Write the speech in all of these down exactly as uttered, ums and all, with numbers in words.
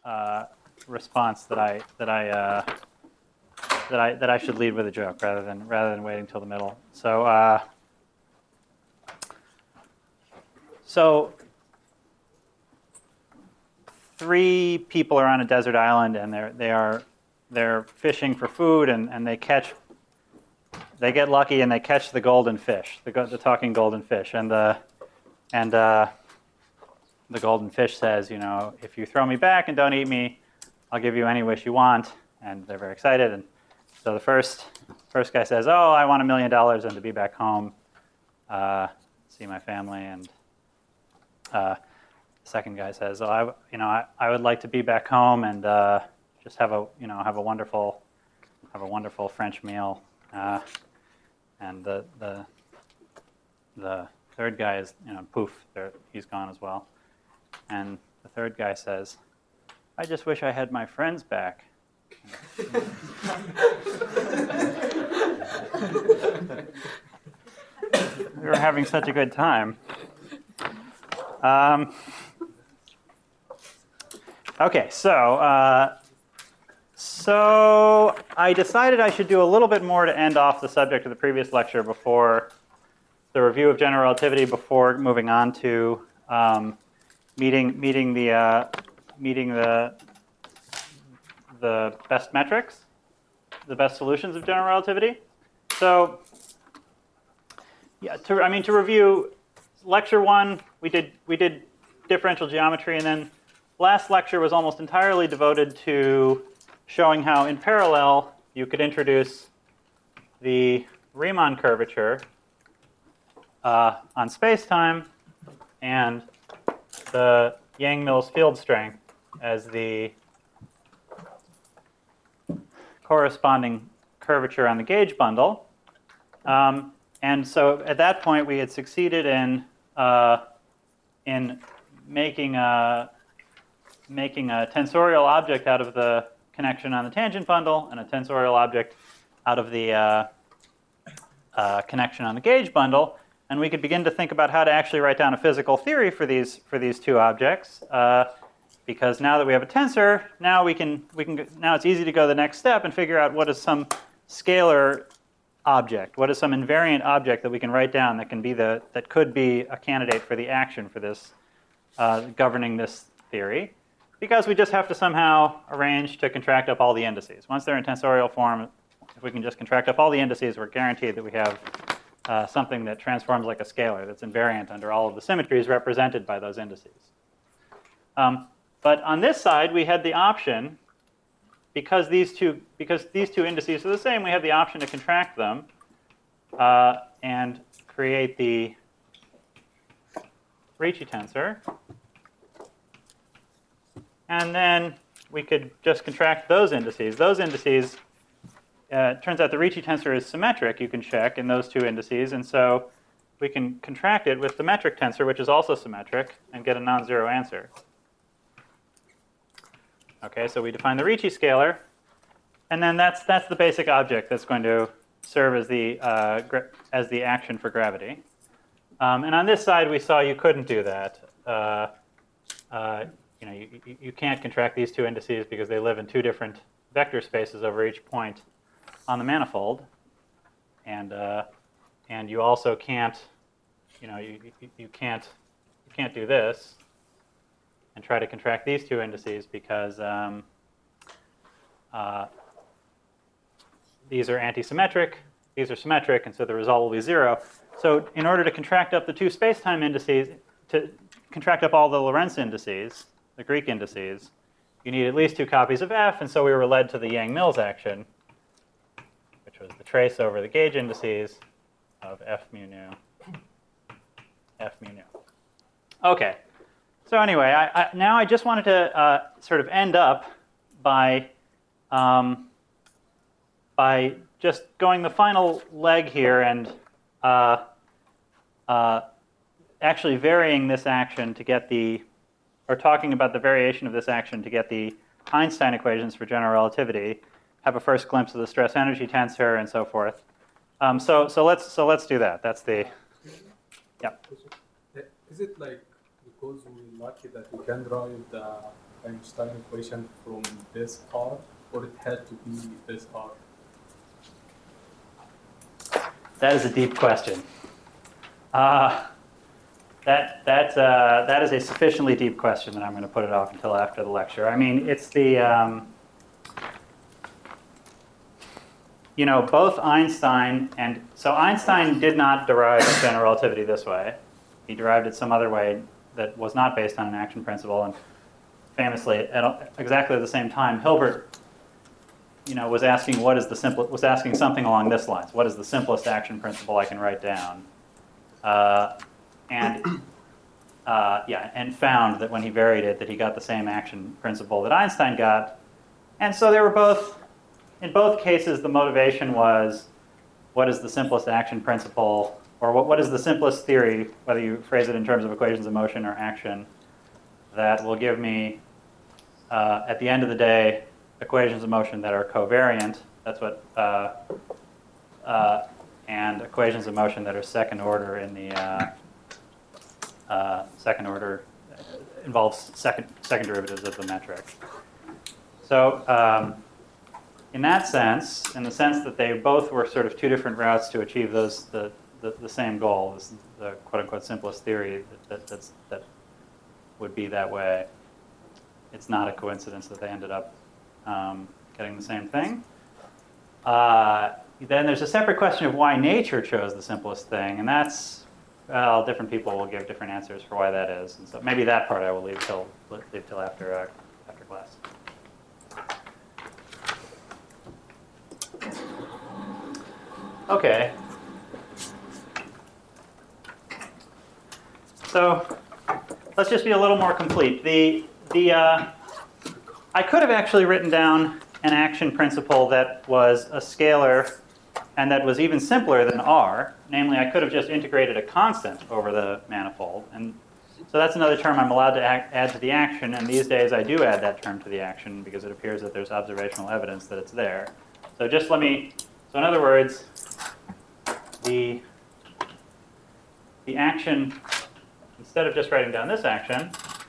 uh, response that I that I uh, that I that I should lead with a joke rather than rather than waiting till the middle. So uh, so three people are on a desert island and they're they are they're fishing for food and, and they catch they get lucky and they catch the golden fish, the the talking golden fish, and the and uh, the golden fish says, you know, if you throw me back and don't eat me, I'll give you any wish you want. And they're very excited. And so the first first guy says, oh, I want a million dollars and to be back home, uh, see my family. And uh, the second guy says, oh, I, you know, I, I would like to be back home and uh, just have a, you know, have a wonderful, have a wonderful French meal. Uh, and the the the third guy is, you know, poof, he's gone as well. And the third guy says, I just wish I had my friends back. We were having such a good time. Um, okay, so uh, so I decided I should do a little bit more to end off the subject of the previous lecture before the review of general relativity, before moving on to um, meeting meeting the uh, meeting the the best metrics, the best solutions of general relativity. So, yeah, to, I mean to review, lecture one we did we did differential geometry, and then last lecture was almost entirely devoted to showing how in parallel you could introduce the Riemann curvature uh, on space-time and the Yang-Mills field strength as the corresponding curvature on the gauge bundle. Um, and so at that point, we had succeeded in uh, in making a making a tensorial object out of the connection on the tangent bundle and a tensorial object out of the uh, uh, connection on the gauge bundle. And we could begin to think about how to actually write down a physical theory for these for these two objects. Uh, Because now that we have a tensor, now we can we can now it's easy to go the next step and figure out what is some scalar object, what is some invariant object that we can write down that can be the that could be a candidate for the action for this uh, governing this theory, because we just have to somehow arrange to contract up all the indices. Once they're in tensorial form, if we can just contract up all the indices, we're guaranteed that we have uh, something that transforms like a scalar that's invariant under all of the symmetries represented by those indices. Um, But on this side, we had the option, because these two because these two indices are the same, we have the option to contract them uh, and create the Ricci tensor. And then we could just contract those indices. Those indices, uh, it turns out the Ricci tensor is symmetric, you can check, in those two indices. And so we can contract it with the metric tensor, which is also symmetric, and get a non-zero answer. Okay, so we define the Ricci scalar, and then that's that's the basic object that's going to serve as the uh, as the action for gravity. Um, and on this side, we saw you couldn't do that. Uh, uh, you know, you, you can't contract these two indices because they live in two different vector spaces over each point on the manifold, and uh, and you also can't, you know, you, you you can't you can't do this and try to contract these two indices because um, uh, these are anti-symmetric, these are symmetric, and so the result will be zero. So in order to contract up the two space-time indices, to contract up all the Lorentz indices, the Greek indices, you need at least two copies of F, and so we were led to the Yang-Mills action, which was the trace over the gauge indices of F mu nu, F mu nu. Okay. So anyway, I, I, now I just wanted to uh, sort of end up by um, by just going the final leg here and uh, uh, actually varying this action to get the, or talking about the variation of this action to get the Einstein equations for general relativity, have a first glimpse of the stress energy tensor and so forth. Um, so so let's so let's do that. That's the yeah. Is it like because we're lucky that we can drive the Einstein equation from this R, or it had to be this R? That is a deep question. Uh, that, that, uh, that is a sufficiently deep question that I'm going to put it off until after the lecture. I mean, it's the, um, you know, both Einstein and, so Einstein did not derive general relativity this way. He derived it some other way that was not based on an action principle. And famously, at exactly the same time, Hilbert, you know, was asking what is the simple, was asking something along this lines. What is the simplest action principle I can write down? Uh, and uh, yeah, and found that when he varied it, that he got the same action principle that Einstein got. And so they were both, in both cases, the motivation was, what is the simplest action principle, or what, what is the simplest theory, whether you phrase it in terms of equations of motion or action, that will give me, uh, at the end of the day, equations of motion that are covariant. That's what, uh, uh, and equations of motion that are second order in the uh, uh, second order uh, involves second second derivatives of the metric. So um, in that sense, in the sense that they both were sort of two different routes to achieve those the the, the same goal, this, the quote unquote simplest theory that, that that's that would be that way. It's not a coincidence that they ended up um, getting the same thing. Uh, then there's a separate question of why nature chose the simplest thing, and that's, well, different people will give different answers for why that is, and so maybe that part I will leave till leave till after uh, after class. Okay. So let's just be a little more complete. The the uh, I could have actually written down an action principle that was a scalar and that was even simpler than R. Namely, I could have just integrated a constant over the manifold. And so that's another term I'm allowed to act, add to the action. And these days I do add that term to the action because it appears that there's observational evidence that it's there. So just let me, so in other words, the, the action, instead of just writing down this action,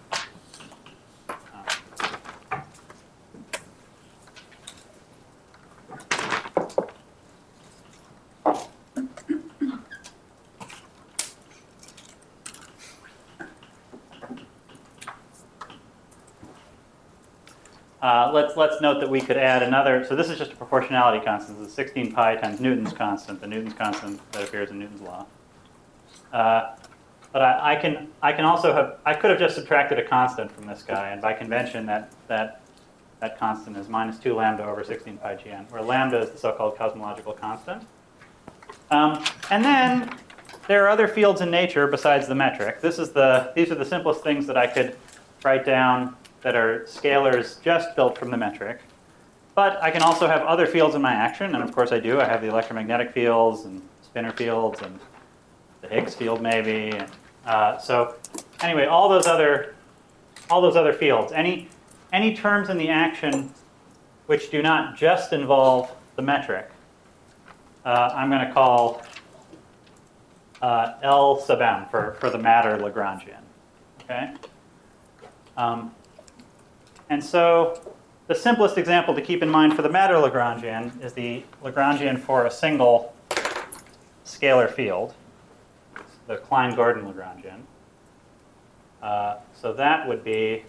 Uh, let's, let's note that we could add another, so this is just a proportionality constant. This is sixteen pi times Newton's constant, the Newton's constant that appears in Newton's law. Uh, but I, I, can, I can also have, I could have just subtracted a constant from this guy, and by convention that, that, that constant is minus two lambda over sixteen pi gn, where lambda is the so-called cosmological constant. Um, and then there are other fields in nature besides the metric. This is the, these are the simplest things that I could write down that are scalars just built from the metric. But I can also have other fields in my action, and of course I do. I have the electromagnetic fields and spinor fields and the Higgs field maybe. Uh, so anyway, all those other all those other fields, any any terms in the action which do not just involve the metric, uh, I'm going to call uh, L sub m for for the matter Lagrangian. Okay. Um, And so the simplest example to keep in mind for the matter Lagrangian is the Lagrangian for a single scalar field, the Klein-Gordon Lagrangian. Uh, so that would be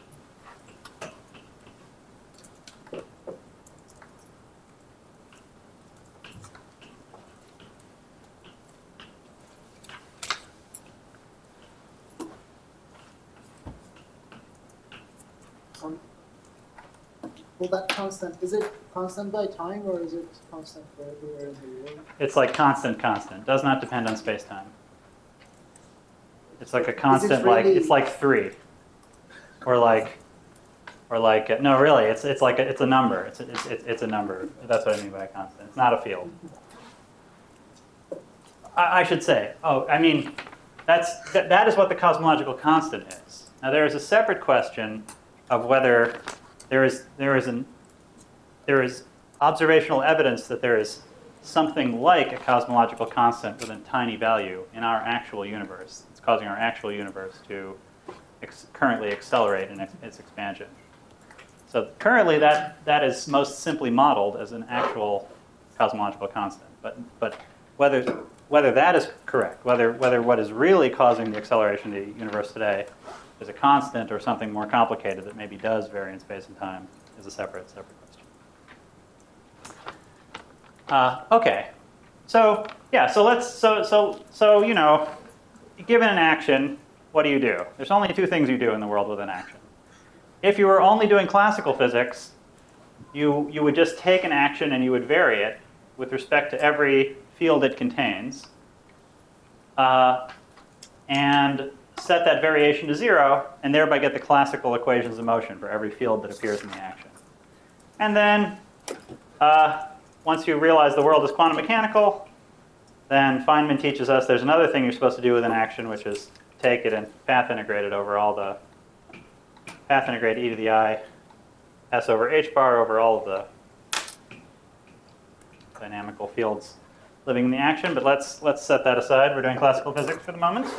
Um, well, that constant, is it constant by time or is it constant for everywhere in the world? It's like constant, constant. Does not depend on space-time. It's like a constant, really... like it's like three, or like, or like uh, no, really, it's it's like a, it's a number. It's it's it's it's a number. That's what I mean by a constant. It's not a field. I, I should say. Oh, I mean, that's that, that is what the cosmological constant is. Now there is a separate question of whether there is there is an there is observational evidence that there is something like a cosmological constant with a tiny value in our actual universe. It's causing our actual universe to ex currently accelerate in ex its expansion. So currently that, that is most simply modeled as an actual cosmological constant. But, but whether, whether that is correct, whether, whether what is really causing the acceleration of the universe today is a constant or something more complicated that maybe does vary in space and time is a separate, separate question. Uh, okay, so yeah, so let's, so, so, so, you know, given an action, what do you do? There's only two things you do in the world with an action. If you were only doing classical physics, you, you would just take an action and you would vary it with respect to every field it contains, uh, and set that variation to zero, and thereby get the classical equations of motion for every field that appears in the action. And then, uh, once you realize the world is quantum mechanical, then Feynman teaches us there's another thing you're supposed to do with an action, which is take it and path integrate it over all the, path integrate e to the I, s over h bar over all of the dynamical fields living in the action. But let's, let's set that aside. We're doing classical physics for the moment.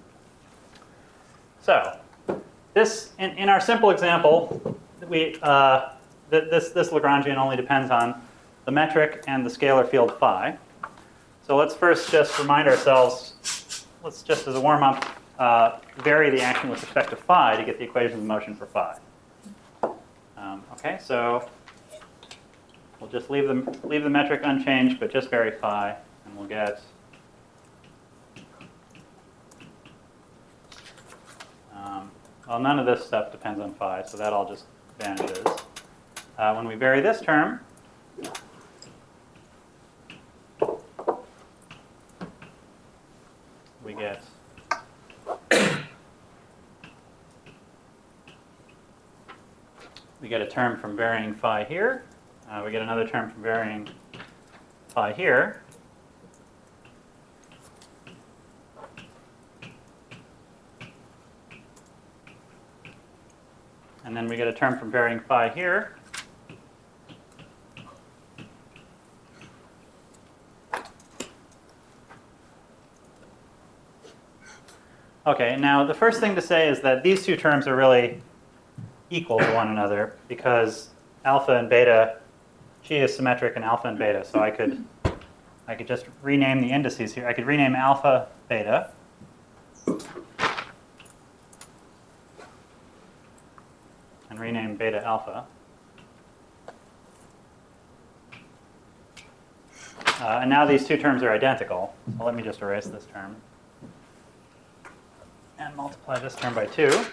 So, this in, in our simple example, we uh, th this this Lagrangian only depends on the metric and the scalar field phi. So let's first just remind ourselves. Let's just as a warm up uh, vary the action with respect to phi to get the equations of motion for phi. Um, okay, so we'll just leave the leave the metric unchanged, but just vary phi, and we'll get. Um, well, none of this stuff depends on phi, so that all just vanishes. Uh, when we vary this term, we get we get a term from varying phi here. Uh, we get another term from varying phi here. And then we get a term from varying phi here. Okay, now the first thing to say is that these two terms are really equal to one another because alpha and beta, G is symmetric in alpha and beta. So I could, I could just rename the indices here. I could rename alpha beta. And rename beta alpha. Uh, and now these two terms are identical. So let me just erase this term. And multiply this term by two.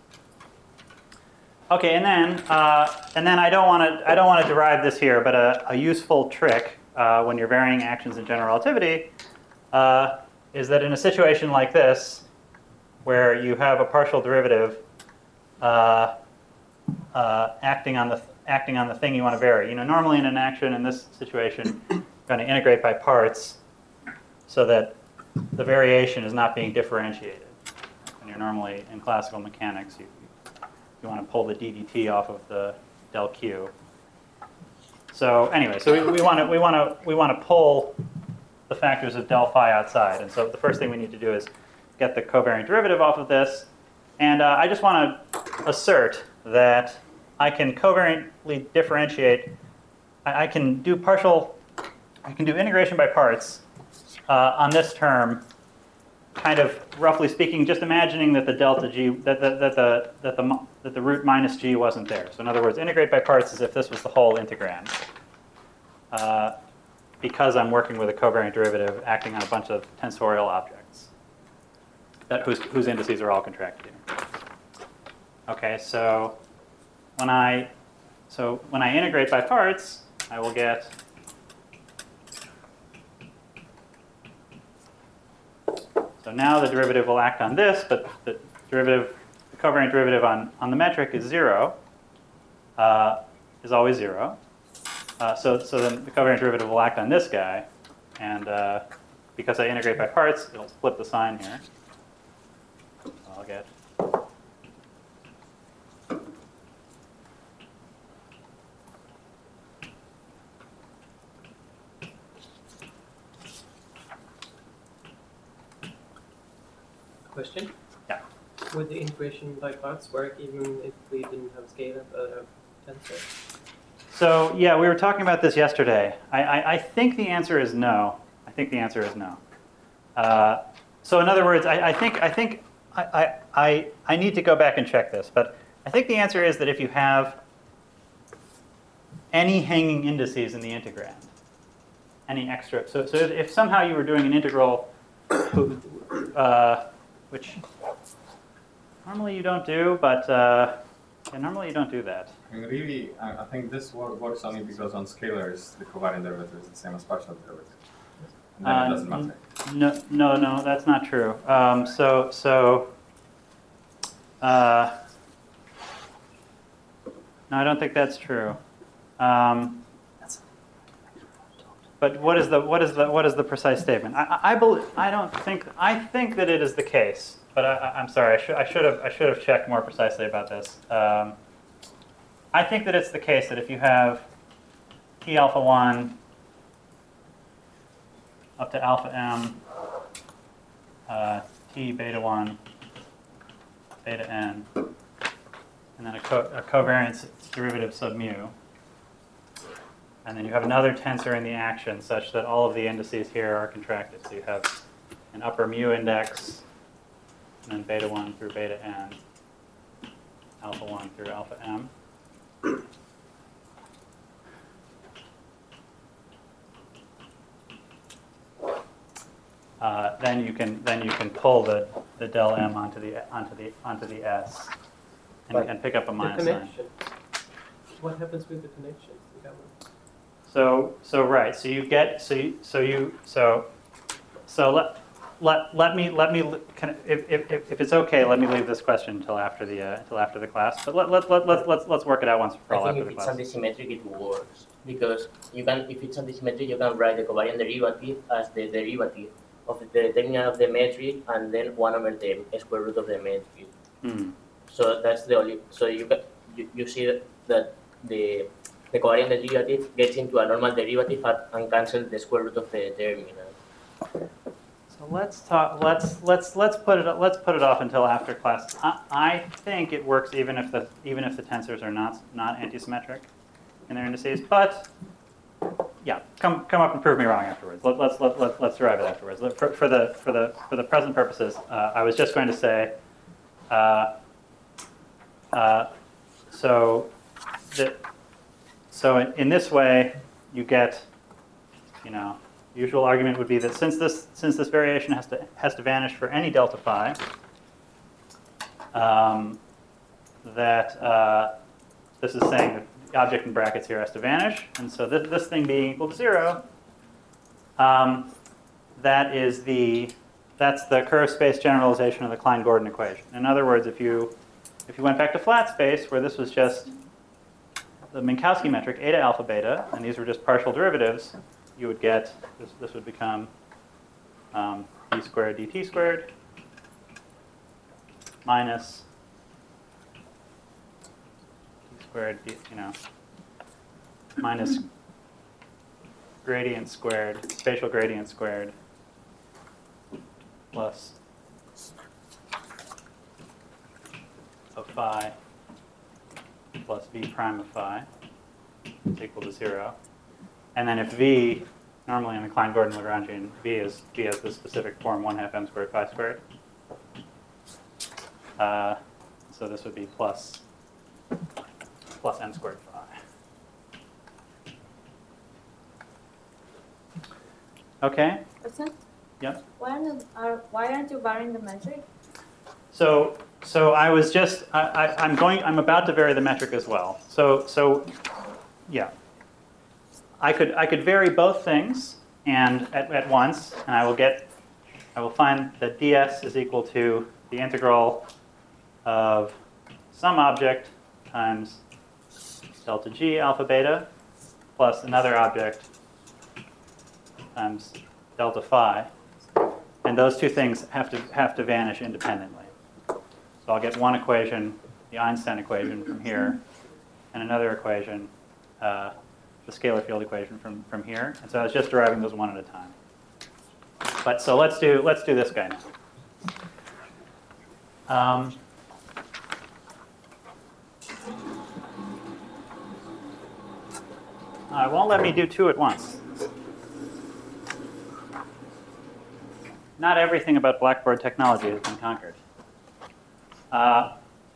Okay, and then uh, and then I don't want to I don't want to derive this here, but a, a useful trick uh, when you're varying actions in general relativity uh, is that in a situation like this, where you have a partial derivative uh, uh, acting on the acting on the thing you want to vary. You know, normally in an action in this situation, you're going to integrate by parts so that the variation is not being differentiated. When you're normally in classical mechanics, you you want to pull the d dt off of the del q. So anyway, so we, we want to we want to we want to pull the factors of del phi outside, and so the first thing we need to do is get the covariant derivative off of this. And uh, I just want to assert that I can covariantly differentiate. I, I can do partial. I can do integration by parts uh, on this term. Kind of roughly speaking, just imagining that the delta g, that the, that the that the that the root minus g wasn't there. So in other words, integrate by parts as if this was the whole integrand, uh, because I'm working with a covariant derivative acting on a bunch of tensorial objects that whose whose indices are all contracted here. Okay, so when I so when I integrate by parts, I will get. So now the derivative will act on this, but the derivative, the covariant derivative on, on the metric is zero, uh, is always zero. Uh, so, so then the covariant derivative will act on this guy, and uh, because I integrate by parts, it'll flip the sign here. So I'll get Question? yeah. Would the integration by parts work even if we didn't have scalar uh, tensor? So yeah, we were talking about this yesterday. I, I, I think the answer is no. I think the answer is no. Uh, so in other words, I, I think I think I, I I need to go back and check this, but I think the answer is that if you have any hanging indices in the integrand, any extra, so so if somehow you were doing an integral, uh, which normally you don't do, but uh, yeah, normally you don't do that. I mean, really, I, I think this wor works only because on scalars the covariant derivative is the same as partial derivative. And then Uh, it doesn't matter. No, no, no, that's not true. Um, so, so, uh, no, I don't think that's true. Um, but what is the what is the what is the precise statement? I, I, I believe I don't think I think that it is the case. But I, I- I'm sorry, I should I should have I should have checked more precisely about this. Um, I think that it's the case that if you have T alpha one up to alpha m, uh, T beta one, beta n, and then a, co a covariance derivative sub mu. And then you have another tensor in the action such that all of the indices here are contracted. So you have an upper mu index, and then beta one through beta n, alpha one through alpha m. Uh, then you can then you can pull the, the del m onto the onto the onto the s, and, But and pick up a The minus sign. connection. What happens with the connections? in gamma? So so right. So you get so you so you so so let let let me let me can, if, if if if it's okay, let me leave this question until after the uh, until after the class. But let let let let let's let's work it out once for all I think after if the it's class. antisymmetric, it works because you can. If it's antisymmetric, you can write the covariant derivative as the derivative of the determinant of the metric and then one over the square root of the metric. Hmm. So that's the only. So you can you, you see that the the covariant derivative gets into a normal derivative and, and cancels the square root of the determinant. So let's talk. Let's let's let's put it let's put it off until after class. I, I think it works even if the even if the tensors are not not antisymmetric in their indices. But yeah, come come up and prove me wrong afterwards. Let, let's let, let, let's derive it afterwards. Let- For, for the for the for the present purposes, uh, I was just going to say. Uh, uh, so that so in, in this way you get, you know. Usual argument would be that since this since this variation has to has to vanish for any delta phi, um, that uh, this is saying that the object in brackets here has to vanish, and so this this thing being equal to zero, um, that is the that's the curve space generalization of the Klein-Gordon equation. In other words, if you if you went back to flat space where this was just the Minkowski metric eta alpha beta, and these were just partial derivatives, you would get, this, this would become um, d squared dt squared minus d squared, d, you know, minus gradient squared, spatial gradient squared plus of phi plus v prime of phi is equal to zero. And then if v, normally in the Klein-Gordon Lagrangian, v is v has the specific form one half m squared phi squared. Uh, so this would be plus plus m squared phi. Okay. Percent? Yep. Why aren't, are, why aren't you varying the metric? So so I was just I, I, I'm going I'm about to vary the metric as well. So so yeah. I could I could vary both things and at, at once, and I will get I will find that ds is equal to the integral of some object times delta g alpha beta plus another object times delta phi, and those two things have to have to vanish independently. So I'll get one equation, the Einstein equation from here, and another equation. Uh, the scalar field equation from, from here. And so I was just deriving those one at a time. But so let's do let's do this guy now. Um, uh, it won't let me do two at once. Not everything about Blackboard technology has been conquered. Uh,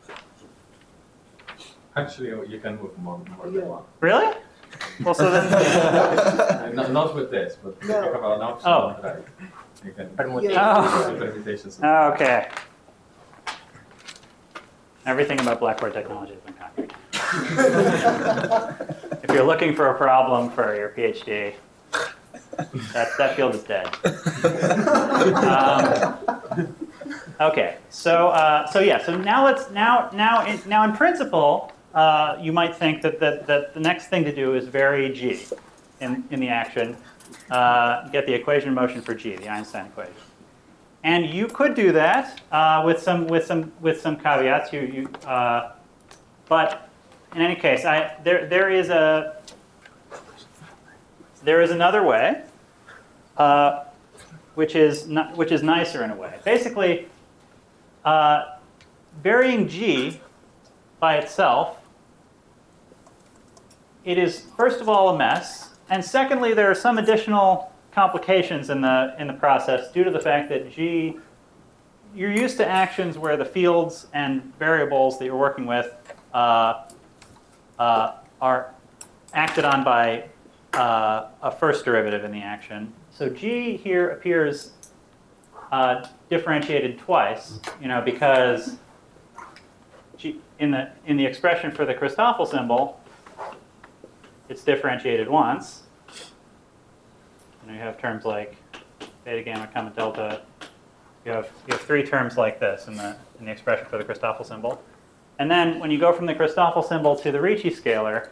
Actually, you can move more, more Yeah. than one. really? Well, so then. Uh, not, not with this, but if No. you have an option, Oh. right, you can Permutation. Oh. do permutations. Okay. Everything about Blackboard technology has been conquered. If you're looking for a problem for your PhD, that, that field is dead. Um, okay, so uh, so yeah, so now let's now now in, now in principle, uh, you might think that, that that the next thing to do is vary G in in the action, uh, get the equation of motion for G, the Einstein equation. And you could do that uh, with some with some with some caveats. You, you uh, but in any case, I there there is a there is another way, uh, which is not, which is nicer in a way. Basically, uh, varying G by itself, it is first of all a mess, and secondly, there are some additional complications in the in the process due to the fact that G, you're used to actions where the fields and variables that you're working with uh, uh, are acted on by uh, a first derivative in the action. So G here appears uh, differentiated twice, you know, because G, in the in the expression for the Christoffel symbol, it's differentiated once. You know, you have terms like beta, gamma, comma, delta. You have you have three terms like this in the in the expression for the Christoffel symbol. And then when you go from the Christoffel symbol to the Ricci scalar,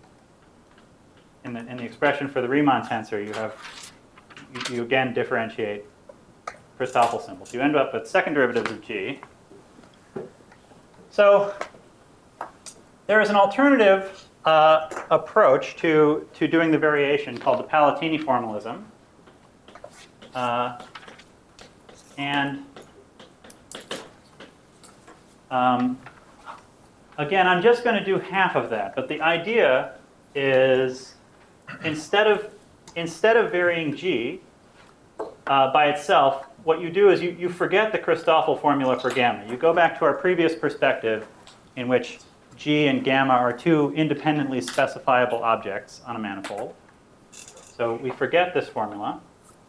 in the in the expression for the Riemann tensor, you have you, you again differentiate Christoffel symbols. You end up with second derivatives of G. So there is an alternative Uh, approach to, to doing the variation called the Palatini formalism. Uh, and um, again, I'm just going to do half of that. But the idea is instead of, instead of varying G uh, by itself, what you do is you, you forget the Christoffel formula for gamma. You go back to our previous perspective in which G and gamma are two independently specifiable objects on a manifold. So we forget this formula.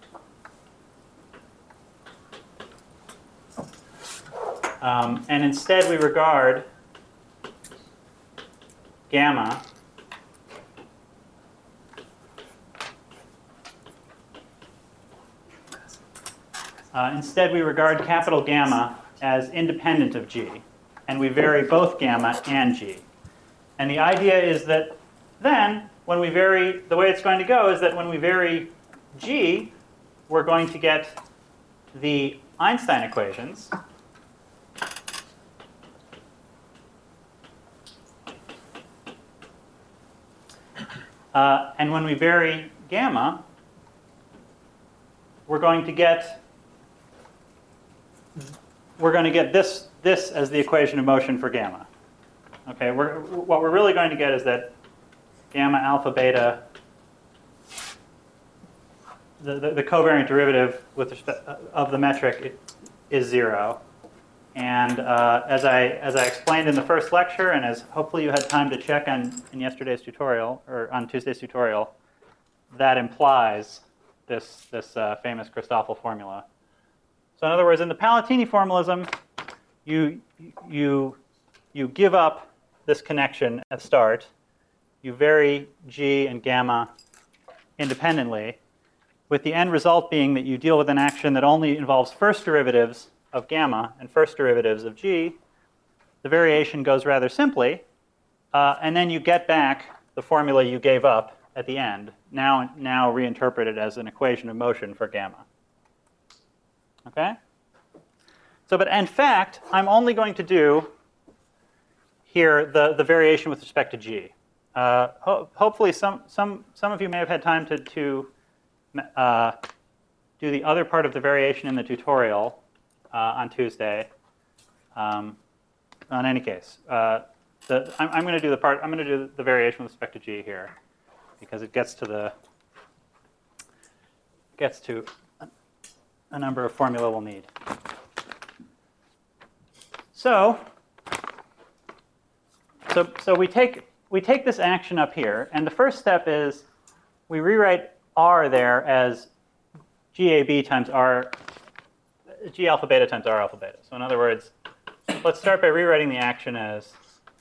Um, and instead we regard gamma uh, instead we regard capital gamma as independent of G. And we vary both gamma and G. And the idea is that then, when we vary, the way it's going to go is that when we vary G, we're going to get the Einstein equations. Uh, and when we vary gamma, we're going to get we're going to get this this as the equation of motion for gamma. Okay, we're, what we're really going to get is that gamma alpha beta, the, the, the covariant derivative with respect of the metric is zero. And uh, as I as I explained in the first lecture, and as hopefully you had time to check on in yesterday's tutorial or on Tuesday's tutorial, that implies this this uh, famous Christoffel formula. So in other words, in the Palatini formalism, you you you give up this connection at start. You vary G and gamma independently, with the end result being that you deal with an action that only involves first derivatives of gamma and first derivatives of G. The variation goes rather simply, uh, and then you get back the formula you gave up at the end, now, now reinterpreted as an equation of motion for gamma. Okay? So, but in fact, I'm only going to do here the, the variation with respect to G. Uh, ho hopefully some, some, some of you may have had time to, to uh, do the other part of the variation in the tutorial uh, on Tuesday. Um, in any case, uh, the, I'm, I'm going to do the part. I'm going to do the variation with respect to G here, because it gets to the gets to a, a number of formula we'll need. So, so, so we take we take this action up here, and the first step is we rewrite R there as G A B times R, G alpha beta times R alpha beta. So in other words, let's start by rewriting the action as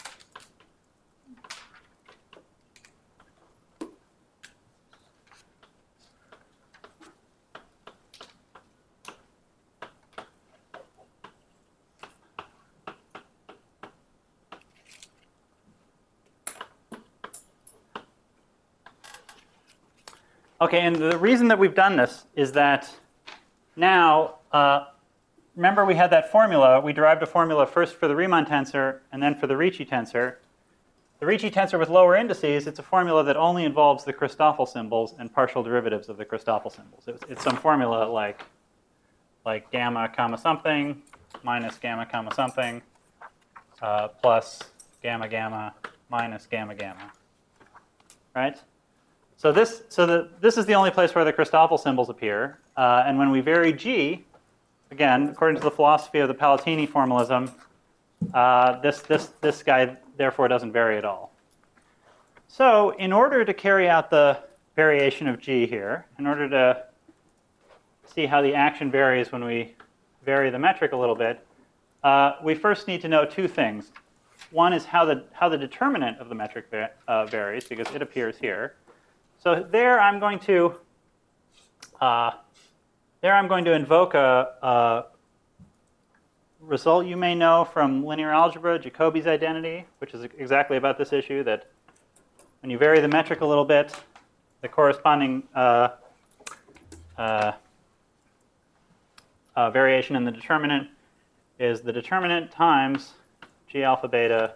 Okay, and the reason that we've done this is that now, uh, remember we had that formula. We derived a formula first for the Riemann tensor and then for the Ricci tensor. The Ricci tensor with lower indices, it's a formula that only involves the Christoffel symbols and partial derivatives of the Christoffel symbols. It's, it's some formula like, like gamma comma something minus gamma comma something uh, plus gamma gamma minus gamma gamma, right? So this, so the, this is the only place where the Christoffel symbols appear. Uh, and when we vary G, again, according to the philosophy of the Palatini formalism, uh, this, this, this guy therefore doesn't vary at all. So in order to carry out the variation of G here, in order to see how the action varies when we vary the metric a little bit, uh, we first need to know two things. One is how the, how the determinant of the metric va uh, varies, because it appears here. So there I'm going to uh, there I'm going to invoke a, a result you may know from linear algebra, Jacobi's identity, which is exactly about this issue, that when you vary the metric a little bit, the corresponding uh, uh, uh, variation in the determinant is the determinant times G alpha beta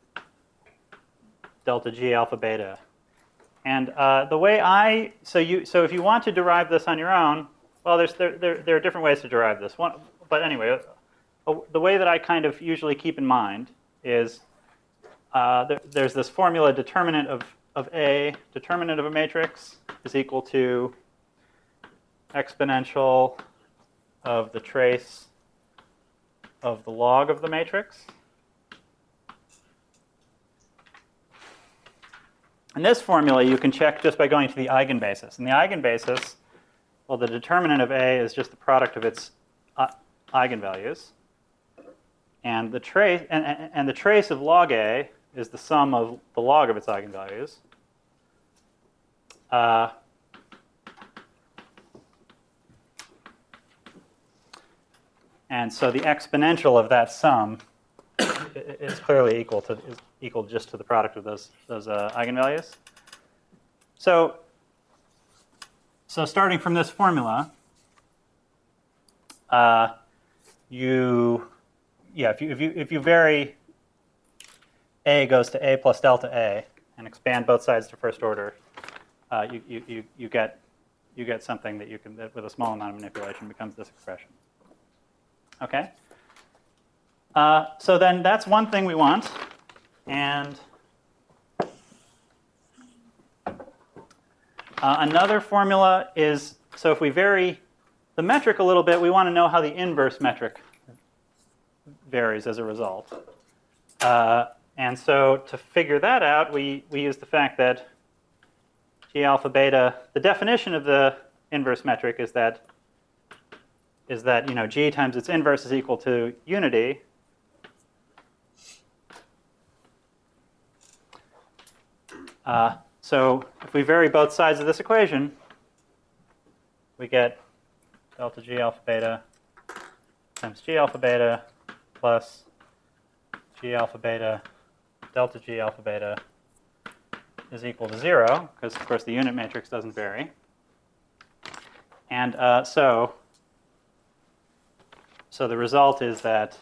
delta G alpha beta. And uh, the way I, so you, so if you want to derive this on your own, well, there's, there, there, there are different ways to derive this. One, but anyway, uh, the way that I kind of usually keep in mind is uh, there, there's this formula determinant of, of A, determinant of a matrix is equal to exponential of the trace of the log of the matrix. And this formula you can check just by going to the eigenbasis. And the eigenbasis, well, the determinant of A is just the product of its uh, eigenvalues. And the trace and, and, and the trace of log A is the sum of the log of its eigenvalues. Uh, and so the exponential of that sum is clearly equal to is equal just to the product of those those uh, eigenvalues. So, so starting from this formula, uh, you yeah if you if you if you vary A goes to A plus delta A and expand both sides to first order, uh, you, you you you get you get something that you can that with a small amount of manipulation becomes this expression. Okay. Uh, so then that's one thing we want. And uh, another formula is, so if we vary the metric a little bit, we want to know how the inverse metric varies as a result. Uh, and so to figure that out, we, we use the fact that G alpha beta, the definition of the inverse metric is that, is that you know, G times its inverse is equal to unity. Uh, so if we vary both sides of this equation, we get delta G alpha beta times G alpha beta plus G alpha beta delta G alpha beta is equal to zero, because of course the unit matrix doesn't vary. And uh, so, so the result is that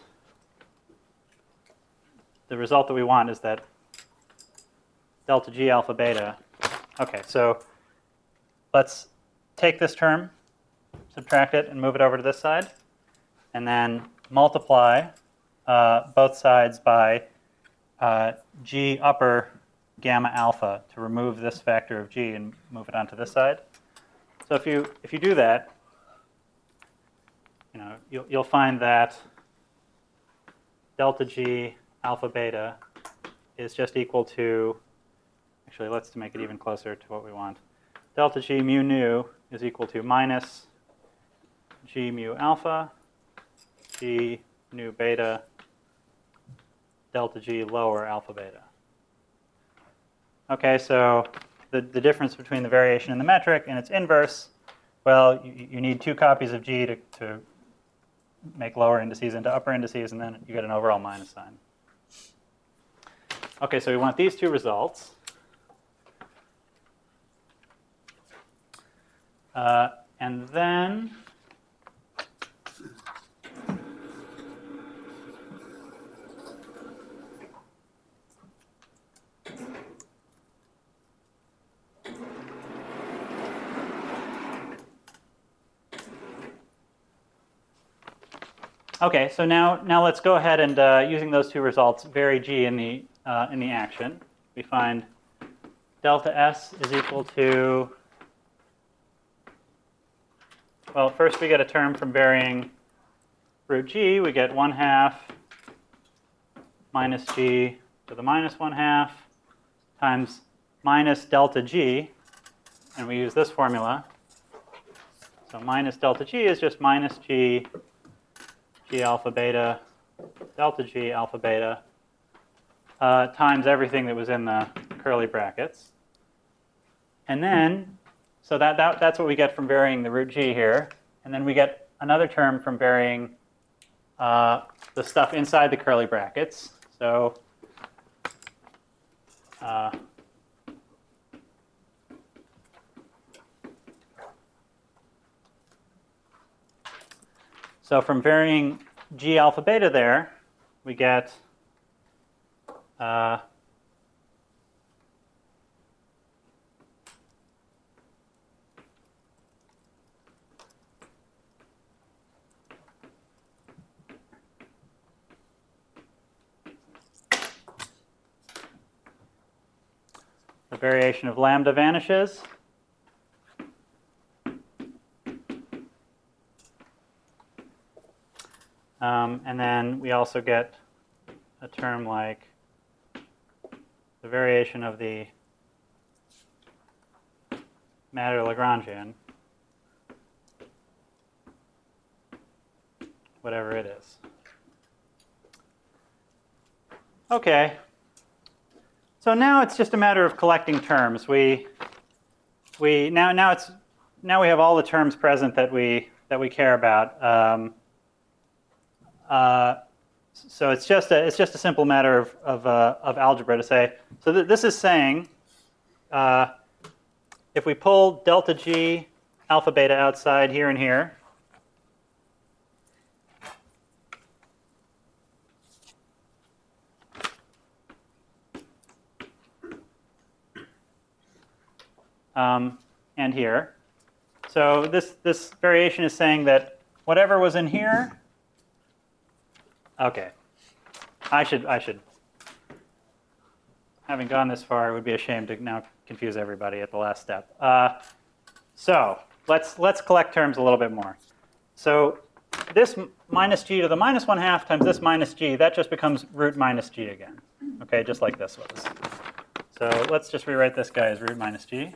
the result that we want is that delta G alpha beta. Okay, so let's take this term, subtract it, and move it over to this side, and then multiply uh, both sides by uh, g upper gamma alpha to remove this factor of g and move it onto this side. So if you if you do that, you know you'll you'll find that delta g alpha beta is just equal to, actually let's make it even closer to what we want. Delta g mu nu is equal to minus g mu alpha, g nu beta, delta g lower alpha beta. Okay, so the, the difference between the variation in the metric and its inverse, well, you, you need two copies of g to, to make lower indices into upper indices, and then you get an overall minus sign. Okay, so we want these two results. Uh, and then okay, so now now let's go ahead and uh, using those two results, vary g in the uh, in the action. We find delta s is equal to, well, first we get a term from varying root g. We get one half minus g to the minus one half times minus delta g, and we use this formula. So minus delta g is just minus g, g alpha beta, delta g alpha beta, uh, times everything that was in the curly brackets. And then, so that, that that's what we get from varying the root g here. And then we get another term from varying uh, the stuff inside the curly brackets. So uh, so from varying g alpha beta there, we get uh, the variation of lambda vanishes. Um, and then we also get a term like the variation of the matter Lagrangian, whatever it is. Okay. So now it's just a matter of collecting terms. We we now now it's now we have all the terms present that we that we care about. Um, uh, so it's just a it's just a simple matter of of, uh, of algebra to say. So th this is saying uh, if we pull delta g alpha beta outside here and here, Um, and here. So this, this variation is saying that whatever was in here, okay, I should, I should, having gone this far, it would be a shame to now confuse everybody at the last step. Uh, so let's, let's collect terms a little bit more. So this minus g to the minus one half times this minus g, that just becomes root minus g again, okay, just like this was. So let's just rewrite this guy as root minus g.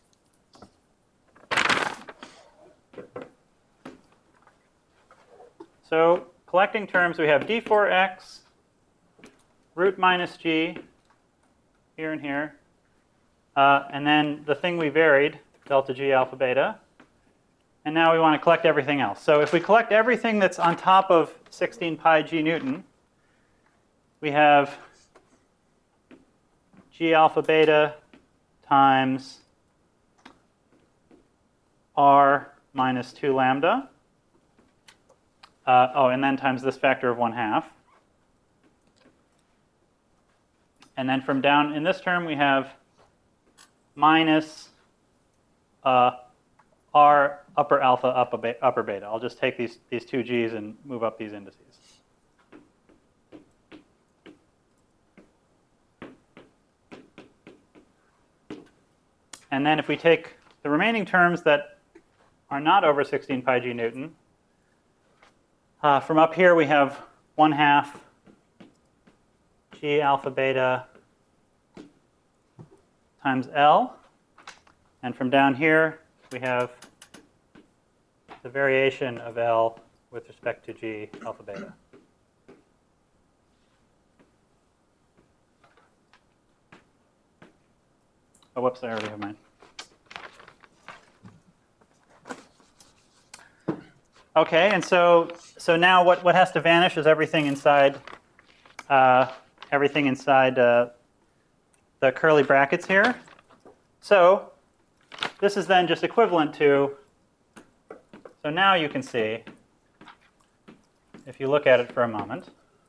So collecting terms, we have d four x, root minus g, here and here. Uh, and then the thing we varied, delta g alpha beta. And now we want to collect everything else. So if we collect everything that's on top of sixteen pi g Newton, we have g alpha beta times r minus two lambda. Uh, oh, and then times this factor of one half. And then from down in this term, we have minus uh, r upper alpha upper beta, upper beta. I'll just take these, these two g's and move up these indices. And then if we take the remaining terms that are not over sixteen pi g Newton, uh, from up here we have one half g alpha beta times L. And from down here, we have the variation of L with respect to g alpha beta. Oh, whoops, I already have mine. Okay, and so so now what, what has to vanish is everything inside uh, everything inside uh, the curly brackets here. So this is then just equivalent to, so now you can see, if you look at it for a moment,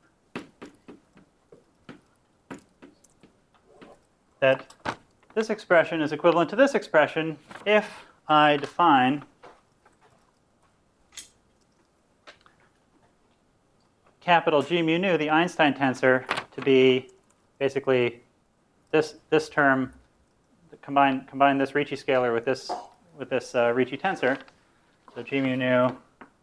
that this expression is equivalent to this expression if I define capital G mu nu, the Einstein tensor, to be basically this this term, combine combine this Ricci scalar with this with this uh, Ricci tensor. So G mu nu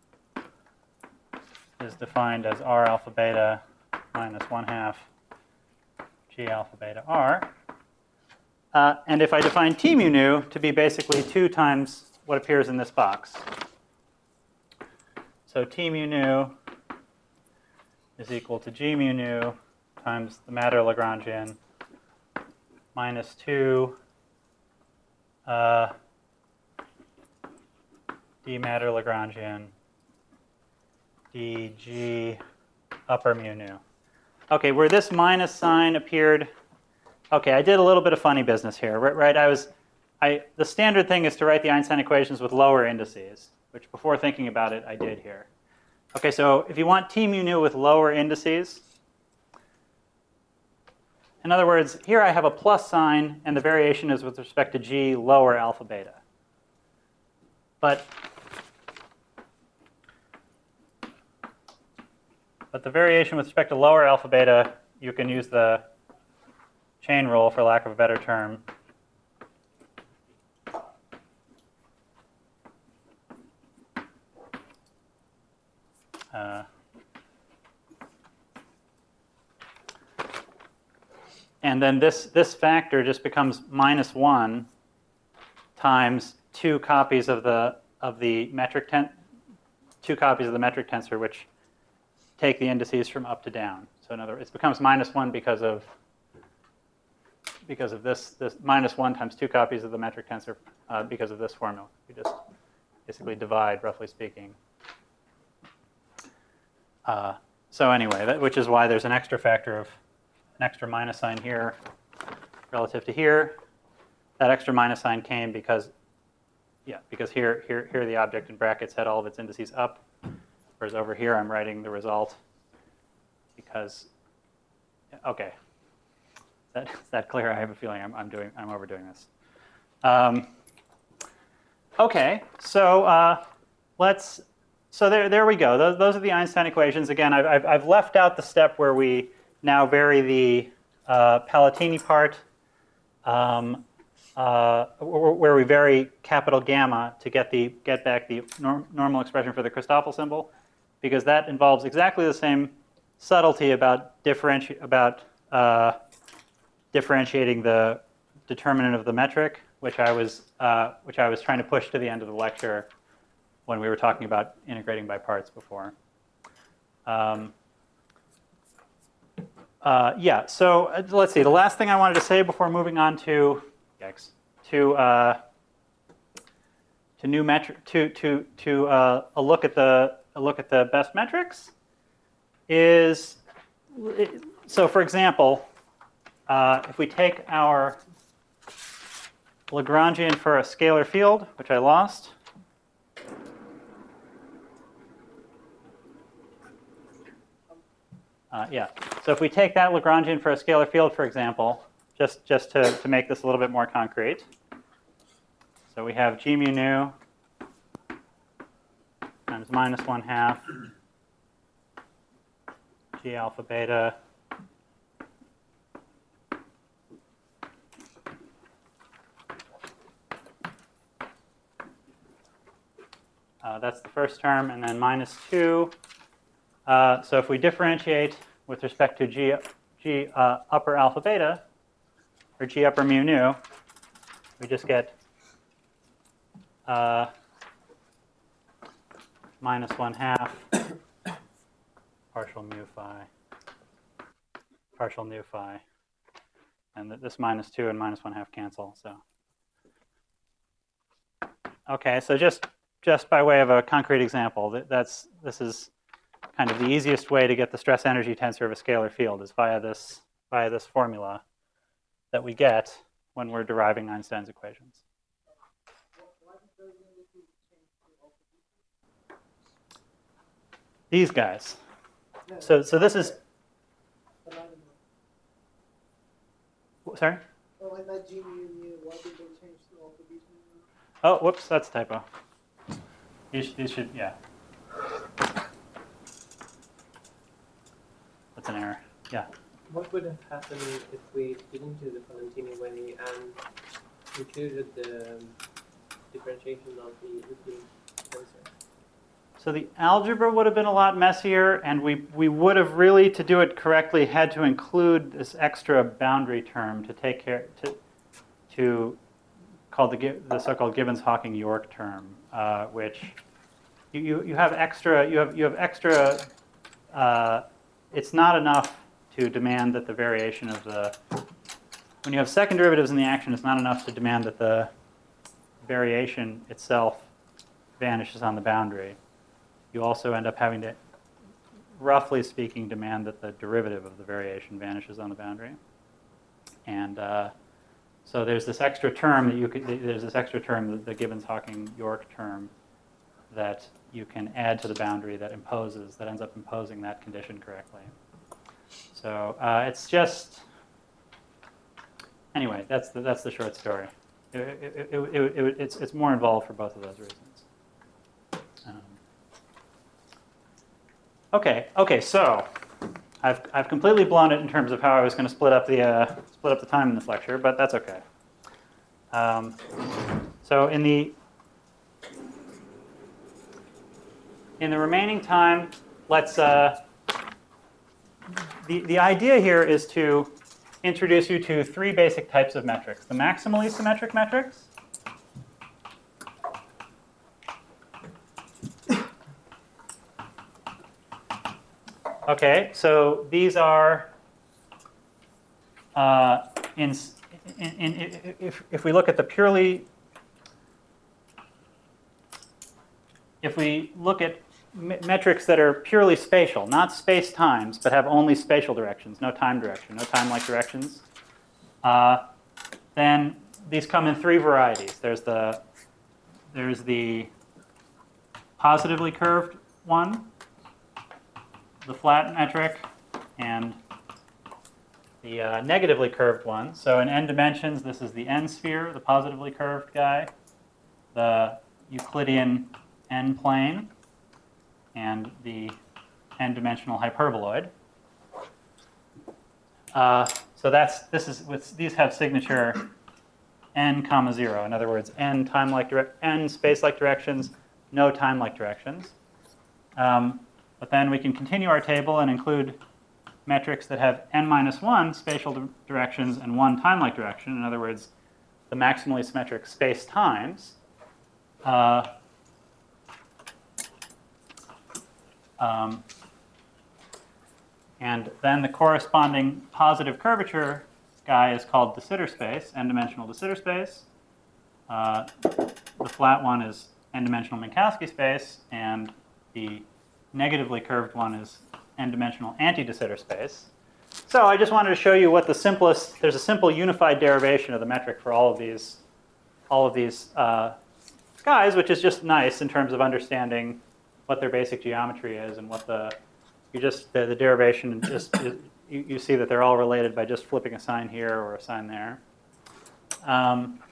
is defined as R alpha beta minus one half G alpha beta R. Uh, and if I define T mu nu to be basically two times what appears in this box, so T mu nu is equal to G mu nu times the matter Lagrangian minus two uh, d matter Lagrangian dg upper mu nu. Okay, where this minus sign appeared, okay, I did a little bit of funny business here, right? right? I was, I the standard thing is to write the Einstein equations with lower indices, which before thinking about it, I did here. Okay, so if you want T mu nu with lower indices, in other words, here I have a plus sign, and the variation is with respect to G lower alpha beta. But, but the variation with respect to lower alpha beta, you can use the chain rule, for lack of a better term. Uh, and then this, this factor just becomes minus one times two copies of the of the metric ten, two copies of the metric tensor, which take the indices from up to down. So in other words, it becomes minus one because of because of this this minus one times two copies of the metric tensor uh, because of this formula. We just basically divide, roughly speaking. Uh, so anyway, that, which is why there's an extra factor of an extra minus sign here relative to here. That extra minus sign came because, yeah, because here, here, here the object in brackets had all of its indices up, whereas over here I'm writing the result because, okay, is that, is that clear? I have a feeling I'm, I'm doing, I'm overdoing this. Um, okay, so uh, let's. So there, there we go. Those, those are the Einstein equations. Again, I've, I've, I've left out the step where we now vary the uh, Palatini part, um, uh, where we vary capital gamma to get the get back the norm, normal expression for the Christoffel symbol, because that involves exactly the same subtlety about differenti about uh, differentiating the determinant of the metric, which I was uh, which I was trying to push to the end of the lecture when we were talking about integrating by parts before. Um, uh, yeah, so uh, let's see. The last thing I wanted to say before moving on to yikes, to uh, to new metric to to to uh, a look at the a look at the best metrics is, so for example, uh, if we take our Lagrangian for a scalar field, which I lost. Uh, yeah, so if we take that Lagrangian for a scalar field, for example, just, just to, to make this a little bit more concrete. So we have G mu nu times minus one half G alpha beta Uh, that's the first term, and then minus two. Uh, so if we differentiate with respect to g, g uh, upper alpha beta, or g upper mu nu, we just get uh, minus one half partial mu phi, partial nu phi. And this minus two and minus one half cancel. So, okay, so just just by way of a concrete example, that, that's this is kind of the easiest way to get the stress energy tensor of a scalar field is via this via this formula that we get when we're deriving Einstein's equations. These guys. So so this is. Sorry? Oh, I thought G mu mu. Why did they change to alpha beta? Oh, whoops, that's a typo. These, these should, yeah. That's an error. Yeah. What would have happened if we didn't do the Valentini way and included the um, differentiation of the routine tensor? So the algebra would have been a lot messier, and we, we would have really, to do it correctly, had to include this extra boundary term to take care, to, to called the, the so-called Gibbons-Hawking-York term, uh, which you, you, you have extra, you have, you have extra, uh, it's not enough to demand that the variation of the, when you have second derivatives in the action, it's not enough to demand that the variation itself vanishes on the boundary. You also end up having to, roughly speaking, demand that the derivative of the variation vanishes on the boundary. And uh, so there's this extra term that you could, there's this extra term, the, the Gibbons-Hawking-York term, that you can add to the boundary that imposes, that ends up imposing that condition correctly. So uh, it's just, anyway, that's the, that's the short story. It, it, it, it, it, it's, it's more involved for both of those reasons. Um, Okay, okay, so I've, I've completely blown it in terms of how I was going to split up the uh, split up the time in this lecture, but that's okay. Um, so in the in the remaining time, let's uh, the the idea here is to introduce you to three basic types of metrics: the maximally symmetric metrics, okay, so these are, uh, in, in, in, if, if we look at the purely, if we look at me metrics that are purely spatial, not space-times, but have only spatial directions, no time direction, no time-like directions, uh, then these come in three varieties. There's the, there's the positively curved one, the flat metric, and the uh, negatively curved one. So in n dimensions, this is the n sphere, the positively curved guy, the Euclidean n plane, and the n-dimensional hyperboloid. Uh, so that's this is with these have signature n comma zero. In other words, n time-like direct n space-like directions, no time-like directions. Um, But then we can continue our table and include metrics that have n minus one spatial di directions and one time-like direction. In other words, the maximally symmetric space-times. Uh, um, and then the corresponding positive curvature guy is called de Sitter space, n-dimensional de Sitter space. Uh, the flat one is n-dimensional Minkowski space, and the negatively curved one is n-dimensional anti-de Sitter space. So I just wanted to show you what the simplest, there's a simple unified derivation of the metric for all of these, all of these uh, guys, which is just nice in terms of understanding what their basic geometry is and what the, you just, the, the derivation just, is, you, you see that they're all related by just flipping a sign here or a sign there. Um,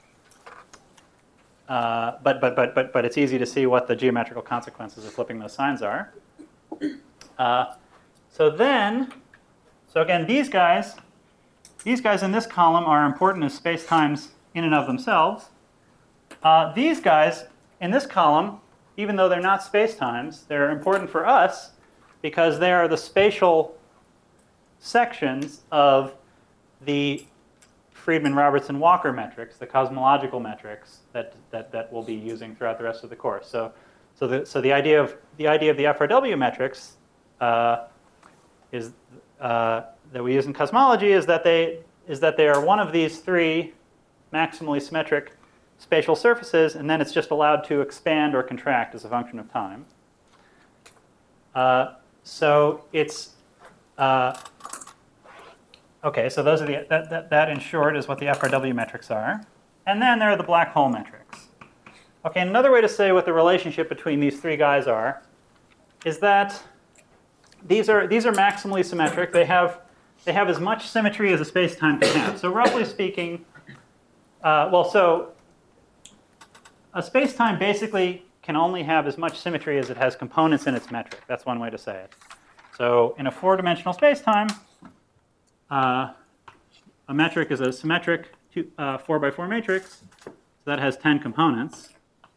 uh, but, but, but, but, but it's easy to see what the geometrical consequences of flipping those signs are. Uh, so then, so again, these guys, these guys in this column are important as space-times in and of themselves. Uh, these guys in this column even though they're not spacetimes, they're important for us because they are the spatial sections of the Friedman-Robertson-Walker metrics, the cosmological metrics that, that, that we'll be using throughout the rest of the course. So, so, the, so the, idea of, the idea of the F R W metrics uh, is, uh, that we use in cosmology is that, they, is that they are one of these three maximally symmetric spatial surfaces, and then it's just allowed to expand or contract as a function of time. Uh, so it's uh, okay. So those are the that, that that in short is what the F R W metrics are, and then there are the black hole metrics. Okay, another way to say what the relationship between these three guys are is that these are these are maximally symmetric. They have they have as much symmetry as a space-time can have. So roughly speaking, uh, well, so. A space-time basically can only have as much symmetry as it has components in its metric. That's one way to say it. So in a four-dimensional space-time, uh, a metric is a symmetric two, uh, four by four matrix. So that has ten components.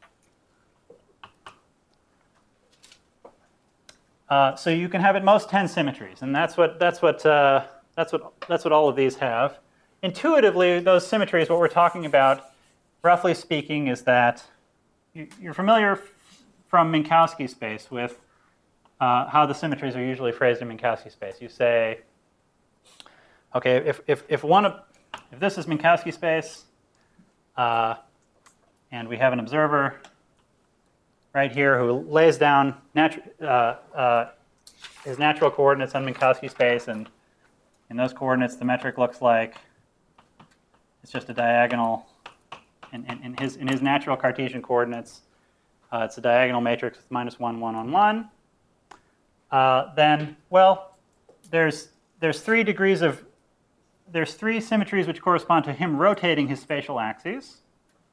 Uh, so you can have at most ten symmetries, and that's what that's what uh, that's what that's what all of these have. Intuitively, those symmetries, what we're talking about, roughly speaking, is that you're familiar from Minkowski space with uh, how the symmetries are usually phrased in Minkowski space. You say, okay, if if if one of if this is Minkowski space, uh, and we have an observer right here who lays down natu uh, uh, his natural coordinates on Minkowski space, and in those coordinates, the metric looks like it's just a diagonal. In, in, in, his, in his natural Cartesian coordinates, uh, it's a diagonal matrix with minus one, one, one, one. Uh, then, well, there's, there's three degrees of, there's three symmetries which correspond to him rotating his spatial axes.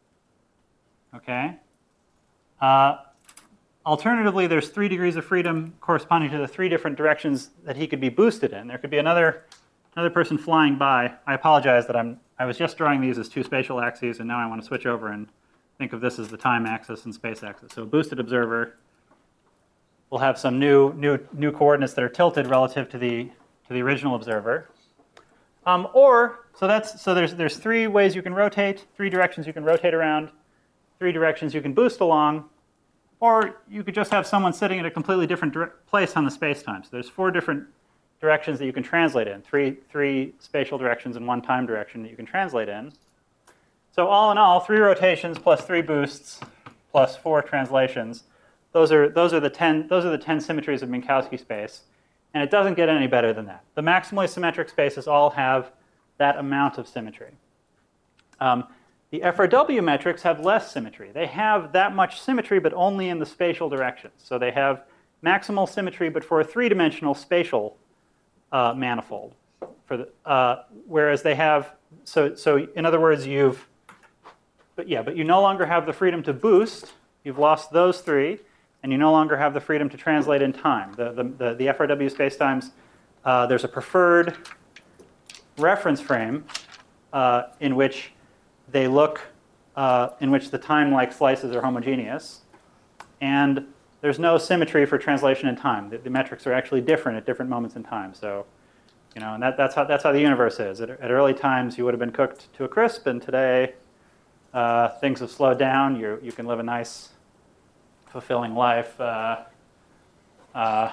Okay. Uh, alternatively, there's three degrees of freedom corresponding to the three different directions that he could be boosted in. There could be another, another person flying by. I apologize that I'm I was just drawing these as two spatial axes, and now I want to switch over and think of this as the time axis and space axis. So a boosted observer will have some new, new, new coordinates that are tilted relative to the, to the original observer. Um, or, so, that's, so there's, there's three ways you can rotate, three directions you can rotate around, three directions you can boost along, or you could just have someone sitting at a completely different place on the space-time. So there's four different directions that you can translate in, three, three spatial directions and one time direction that you can translate in. So all in all, three rotations plus three boosts plus four translations. Those are, those are, the, ten, those are the ten symmetries of Minkowski space. And it doesn't get any better than that. The maximally symmetric spaces all have that amount of symmetry. Um, the F R W metrics have less symmetry. They have that much symmetry, but only in the spatial directions. So they have maximal symmetry, but for a three-dimensional spatial Uh, manifold, for the, uh, whereas they have, so, so in other words, you've, but yeah, but you no longer have the freedom to boost, you've lost those three, and you no longer have the freedom to translate in time. The, the, the, the F R W spacetimes, uh, there's a preferred reference frame uh, in which they look, uh, in which the time-like slices are homogeneous, and there's no symmetry for translation in time. The, the metrics are actually different at different moments in time. So, you know, and that, that's how that's how the universe is. At, at early times, you would have been cooked to a crisp, and today uh, things have slowed down. You you can live a nice, fulfilling life. Uh, uh,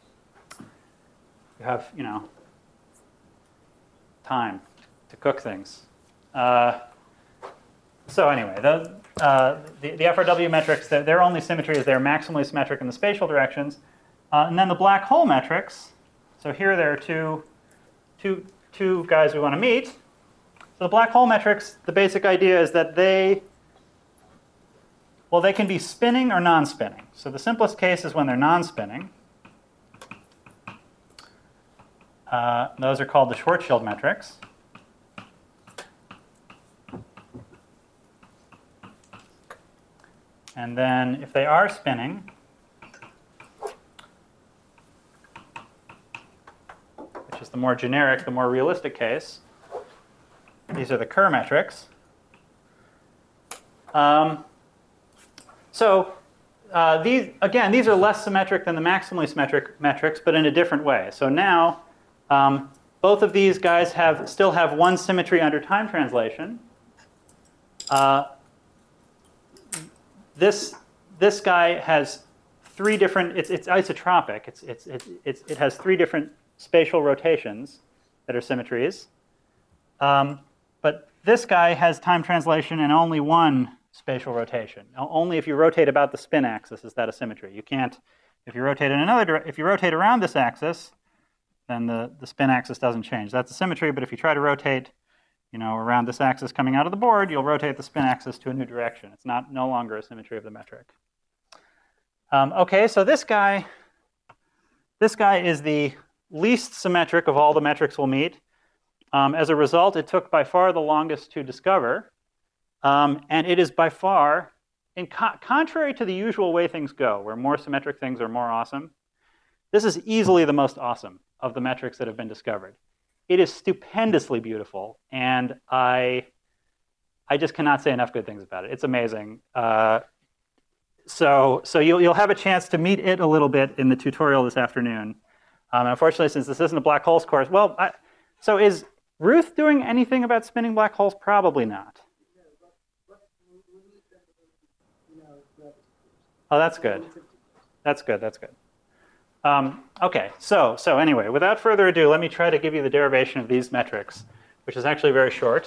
you have you know time to cook things. Uh, so anyway, those. Uh, the, the F R W metrics, their, their only symmetry is they're maximally symmetric in the spatial directions. Uh, and then the black hole metrics, so here there are two, two, two guys we want to meet. So the black hole metrics, the basic idea is that they, well, they can be spinning or non-spinning. So the simplest case is when they're non-spinning. Uh, those are called the Schwarzschild metrics. And then if they are spinning, which is the more generic, the more realistic case, these are the Kerr metrics. Um, so uh, these, again, these are less symmetric than the maximally symmetric metrics, but in a different way. So now, um, both of these guys have still have one symmetry under time translation. Uh, this, this guy has three different, it's, it's isotropic. It's, it's, it's, it's, it has three different spatial rotations that are symmetries. Um, but this guy has time translation and only one spatial rotation. Only if you rotate about the spin axis is that a symmetry. You can't, if you rotate in another direction, if you rotate around this axis, then the, the spin axis doesn't change. That's a symmetry, but if you try to rotate, you know, around this axis coming out of the board, you'll rotate the spin axis to a new direction. It's not no longer a symmetry of the metric. Um, okay, so this guy, this guy is the least symmetric of all the metrics we'll meet. Um, as a result, it took by far the longest to discover. Um, and it is by far, in co contrary to the usual way things go, where more symmetric things are more awesome, this is easily the most awesome of the metrics that have been discovered. It is stupendously beautiful, and I, I just cannot say enough good things about it. It's amazing. Uh, so so you'll, you'll have a chance to meet it a little bit in the tutorial this afternoon. Um, unfortunately, since this isn't a black holes course, well, I, so is Ruth doing anything about spinning black holes? Probably not. Oh, that's good. That's good. That's good. Um, okay, so so anyway, without further ado, let me try to give you the derivation of these metrics, which is actually very short.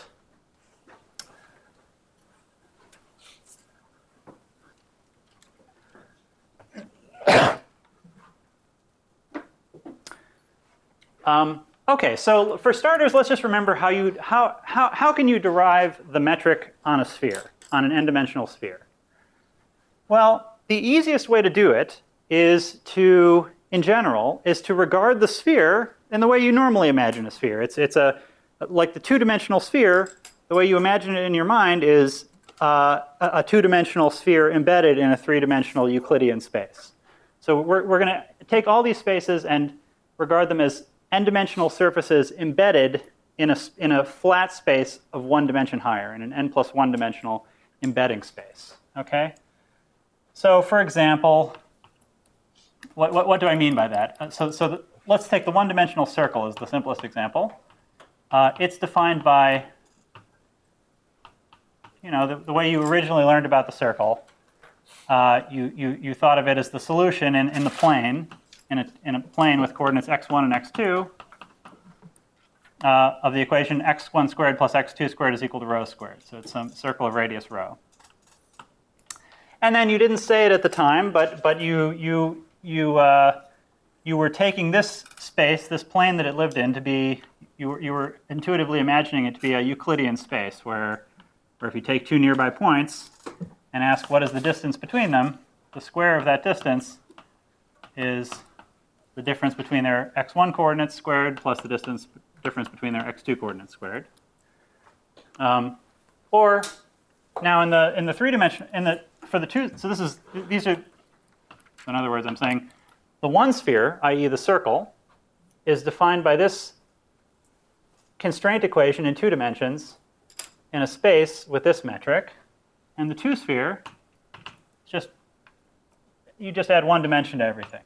Um, okay, so for starters, let's just remember how you how how how can you derive the metric on a sphere, on an n-dimensional sphere? Well, the easiest way to do it is to, in general, is to regard the sphere in the way you normally imagine a sphere. It's it's a like the two-dimensional sphere. The way you imagine it in your mind is uh, a, a two-dimensional sphere embedded in a three-dimensional Euclidean space. So we're we're going to take all these spaces and regard them as n-dimensional surfaces embedded in a in a flat space of one dimension higher, in an n plus one dimensional embedding space. Okay. So, for example, what, what, what do I mean by that? Uh, so so the, let's take the one-dimensional circle as the simplest example. Uh, it's defined by, you know, the, the way you originally learned about the circle. Uh, you, you, you thought of it as the solution in, in the plane, in a, in a plane with coordinates x one and x two, uh, of the equation x one squared plus x two squared is equal to rho squared. So it's some circle of radius rho. And then you didn't say it at the time, but but you you you uh, you were taking this space, this plane that it lived in, to be you were you were intuitively imagining it to be a Euclidean space, where where if you take two nearby points and ask what is the distance between them, the square of that distance is the difference between their x one coordinates squared plus the distance difference between their x two coordinates squared. Um, or now in the in the three dimension in the for the two, so this is, these are, so in other words, I'm saying the one sphere, that is the circle, is defined by this constraint equation in two dimensions in a space with this metric. And the two sphere, just, you just add one dimension to everything.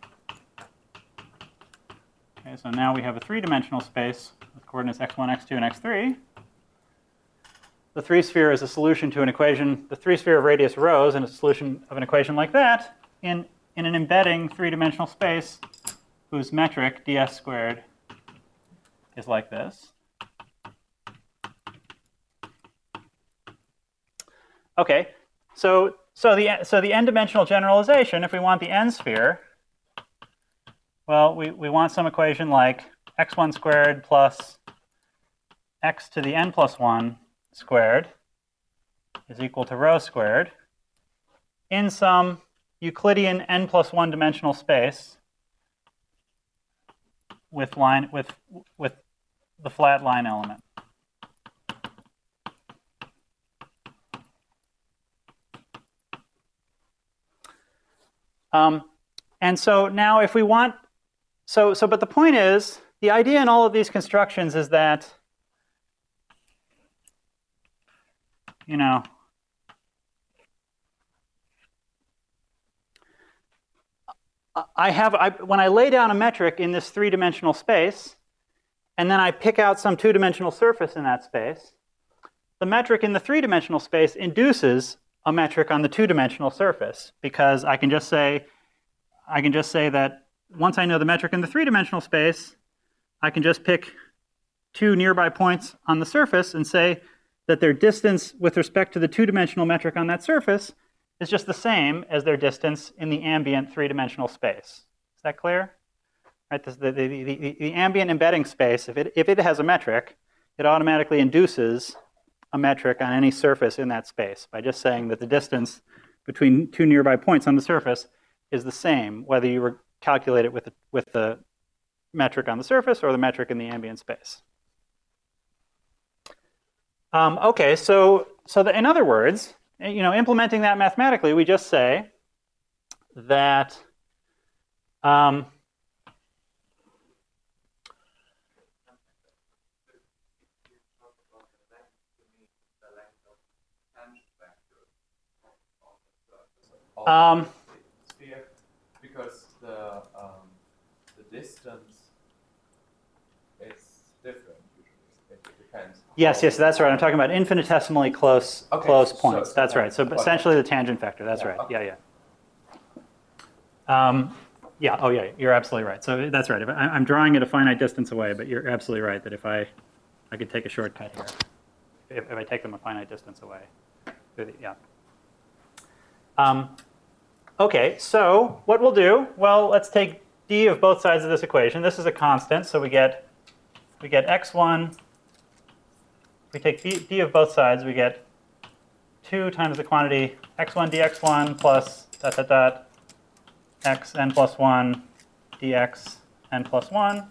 Okay, so now we have a three-dimensional space with coordinates x one, x two, and x three. The three sphere is a solution to an equation, the three sphere of radius rho is a solution of an equation like that in, in an embedding three-dimensional space whose metric, ds squared, is like this. Okay, so, so, the, so the n-dimensional generalization, if we want the n sphere, well, we, we want some equation like x one squared plus x to the n plus one squared is equal to rho squared in some Euclidean n plus one dimensional space with line with with the flat line element. Um, and so now if we want, so so but the point is, the idea in all of these constructions is that, you know, I have, I, when I lay down a metric in this three-dimensional space, and then I pick out some two-dimensional surface in that space, the metric in the three-dimensional space induces a metric on the two-dimensional surface, because I can just say, I can just say that once I know the metric in the three-dimensional space, I can just pick two nearby points on the surface and say that their distance with respect to the two-dimensional metric on that surface is just the same as their distance in the ambient three-dimensional space. Is that clear? Right, this, the, the, the, the ambient embedding space, if it, if it has a metric, it automatically induces a metric on any surface in that space by just saying that the distance between two nearby points on the surface is the same, whether you were calculate it with the, with the metric on the surface or the metric in the ambient space. Um, okay, so so the, in other words, you know, implementing that mathematically, we just say that um, um, because the um, the distance is different usually. It depends. yes, yes, that's right. I'm talking about infinitesimally close Okay, close so- points. so That's that- right. So okay. essentially the tangent vector. That's Yeah, right. okay. Yeah, yeah. Um, yeah. Oh, yeah. You're absolutely right. So that's right. If I, I'm drawing it a finite distance away, but you're absolutely right that if I I could take a shortcut here, if, if I take them a finite distance away. Yeah. Um, okay. So what we'll do? Well, let's take d of both sides of this equation. This is a constant, so we get we get x one. We take d, d of both sides. We get two times the quantity x one dx one plus dot dot dot x n plus one dx n plus one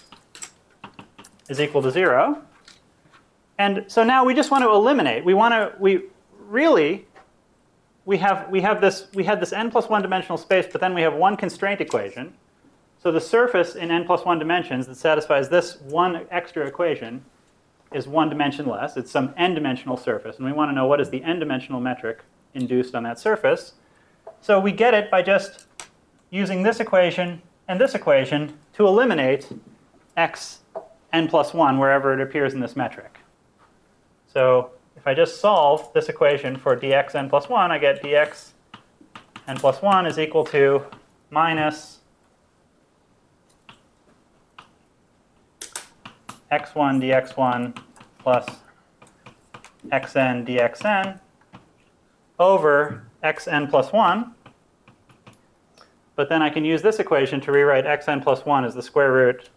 is equal to zero. And so now we just want to eliminate. We want to, we really, we have, we have this, we had this n plus one dimensional space, but then we have one constraint equation. So the surface in n plus one dimensions that satisfies this one extra equation is one dimension less. It's some n-dimensional surface. And we want to know what is the n-dimensional metric induced on that surface. So we get it by just using this equation and this equation to eliminate x n plus one wherever it appears in this metric. So if I just solve this equation for dx n plus one, I get dx n plus one is equal to minus x one dx one plus xn dxn over xn plus one. But then I can use this equation to rewrite xn plus one as the square root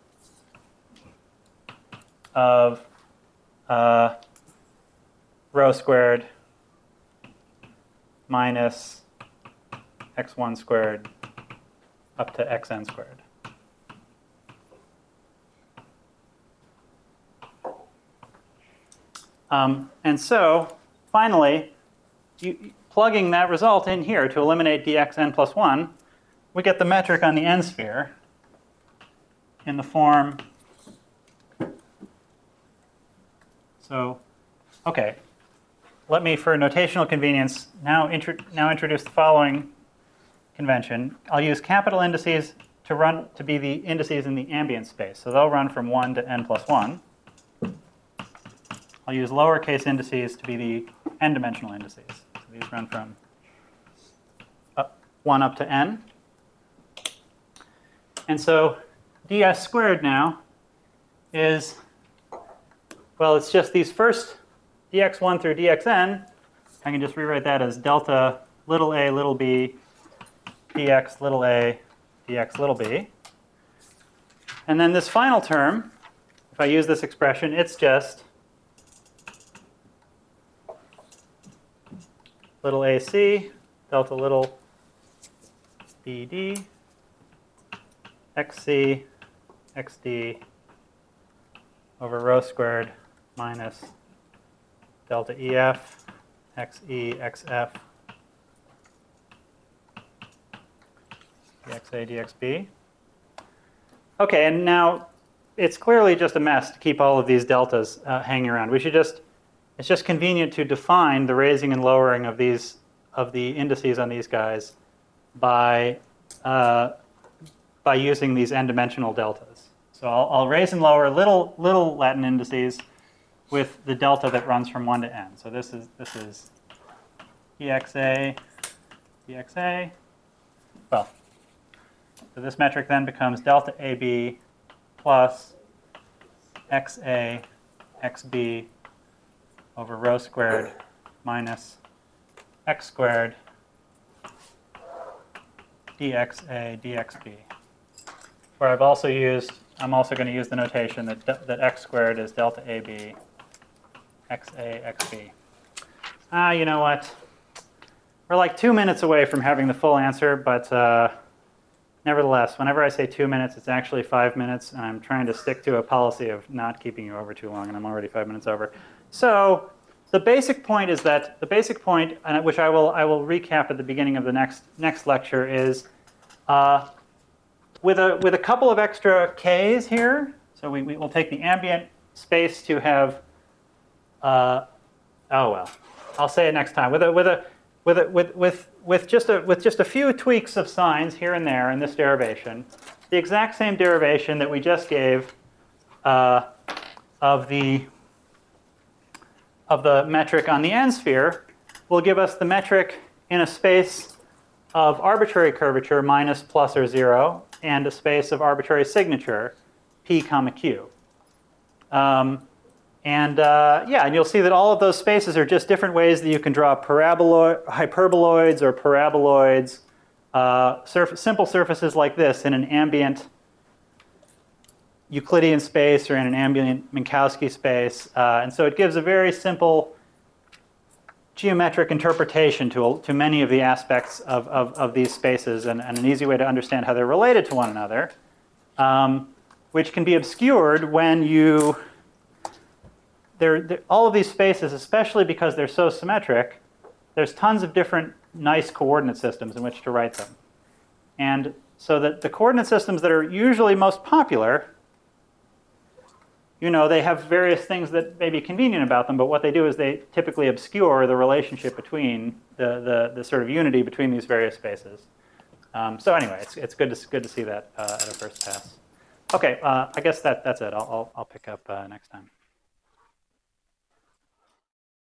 of uh, rho squared minus x one squared up to xn squared. Um, and so, finally, you, plugging that result in here to eliminate dxn plus one, we get the metric on the n sphere in the form. So, okay, let me, for notational convenience, now, intro now introduce the following convention. I'll use capital indices to run to be the indices in the ambient space. So they'll run from one to n plus one. I'll use lowercase indices to be the n-dimensional indices. So these run from up, one up to n. And so ds squared now is, well, it's just these first dx one through dxn. I can just rewrite that as delta little a little b dx little a dx little b. And then this final term, if I use this expression, it's just little ac delta little bd xc xd over rho squared minus delta ef xe xf dxa dxb. Okay, and now it's clearly just a mess to keep all of these deltas uh, hanging around. We should just, it's just convenient to define the raising and lowering of these, of the indices on these guys by uh, by using these n-dimensional deltas. So I'll, I'll raise and lower little little Latin indices with the delta that runs from one to n. So this is this is dxa, dxa. Well, so this metric then becomes delta A B plus xa, xb over rho squared minus x squared dxa, dxb. Where I've also used, I'm also going to use the notation that, that x squared is delta ab, xa, xb. Ah, you know what? We're like two minutes away from having the full answer, but uh, nevertheless, whenever I say two minutes, it's actually five minutes, and I'm trying to stick to a policy of not keeping you over too long, and I'm already five minutes over. So the basic point is that, the basic point, and which I will, I will recap at the beginning of the next, next lecture, is uh, with, a, with a couple of extra k's here, so we, we will take the ambient space to have, uh, oh well, I'll say it next time. With a, with a, with a, with, with, with just a, with just a few tweaks of signs here and there in this derivation, the exact same derivation that we just gave uh, of the of the metric on the n-sphere will give us the metric in a space of arbitrary curvature minus plus or zero and a space of arbitrary signature p comma q. Um, and uh, yeah, and you'll see that all of those spaces are just different ways that you can draw paraboloid, hyperboloids or paraboloids, uh, surf simple surfaces like this in an ambient Euclidean space or in an ambient Minkowski space. Uh, and so it gives a very simple geometric interpretation to, to many of the aspects of, of, of these spaces and, and an easy way to understand how they're related to one another, um, which can be obscured when you, they're, they're, all of these spaces, especially because they're so symmetric, there's tons of different nice coordinate systems in which to write them. And so that the coordinate systems that are usually most popular, you know, they have various things that may be convenient about them, but what they do is they typically obscure the relationship between the, the, the sort of unity between these various spaces. Um, so anyway, it's, it's good, to, good to see that uh, at a first pass. OK, uh, I guess that, that's it. I'll, I'll, I'll pick up uh, next time.